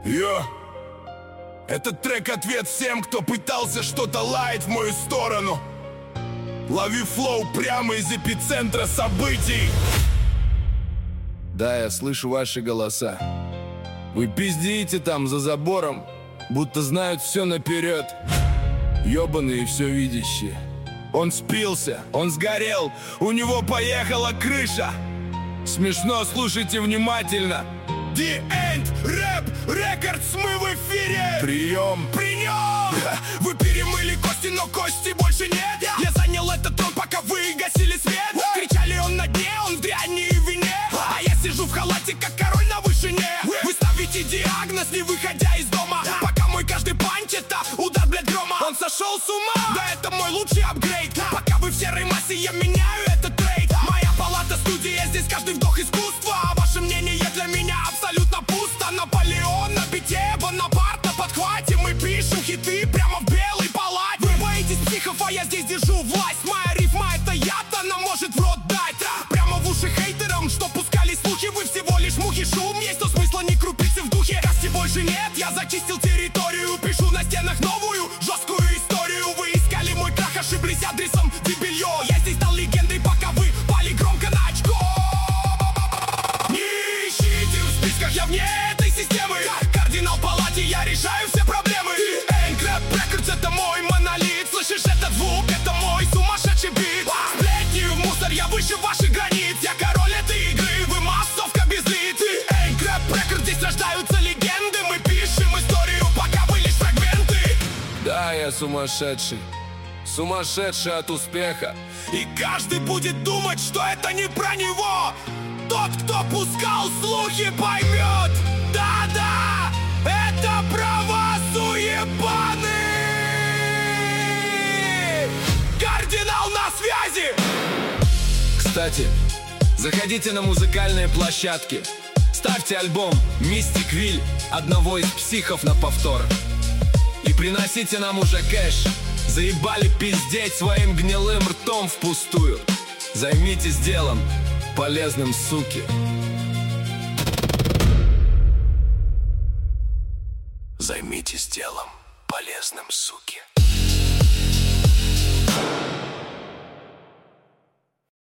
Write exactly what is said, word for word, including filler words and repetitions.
Йо! Этот трек — ответ всем, кто пытался что-то лаять в мою сторону. Лови флоу прямо из эпицентра событий. Да, я слышу ваши голоса. Вы пиздите там за забором, будто знают все наперед. Ёбаные все видящие. Он спился, он сгорел, у него поехала крыша. Смешно, слушайте внимательно. The End Rap Records, мы в эфире. Прием, при нем. Вы перемыли кости, но кости больше нет. Я занял этот трон, пока вы гасили свет. Кричали, он на дне, он в дряни и вине. А я сижу в халате, как король на вышине. Вы ставите диагноз, не выходя из дома. Пока мой каждый панч — это удар, блядь, грома. Он сошел с ума, да это мой лучший апгрейд. Пока вы в серой массе, я меняю этот трейд. Моя палата студия, здесь каждый вдох искусства. А ваше мнение для меня абсолютно пусто. Наполеон на бите, Бонапарт на подхвате. Мы пишем хиты прямо в белой палате. Вы боитесь психов, а я здесь держу власть. Моя рифма — это яд, она может в рот дать. Прямо в уши хейтерам, что пускали слухи. Вы всего лишь мухи, шум есть, но смысла не крупицы в духе. Касти больше нет, я зачистил территорию. Пишу на стенах новую, жесткую историю. Вы искали мой крах, ошиблись адресом, дебилье. Я здесь стал легендой, пока вы пали громко на очко. Не ищите в списках, я вне этой системы. Кардинал в палате, я решаю все проблемы. End Rap Records — это мой монолит. Слышишь этот звук, это мой сумасшедший бит. Сплетни в мусор, я выше ваших границ. Я король этой игры, вы массовка без лиц. End Rap Records, здесь рождаются легенды. Мы пишем историю, пока вы лишь фрагменты. Да, я сумасшедший, сумасшедший от успеха. И каждый будет думать, что это не про него. Тот, кто пускал слухи, поймет. Да-да, это про вас, уебаны. Кардинал на связи. Кстати, заходите на музыкальные площадки, ставьте альбом Mystic Will одного из психов на повтор. И приносите нам уже кэш. Заебали пиздеть своим гнилым ртом впустую. Займитесь делом полезным, суки. Займитесь делом полезным, суки.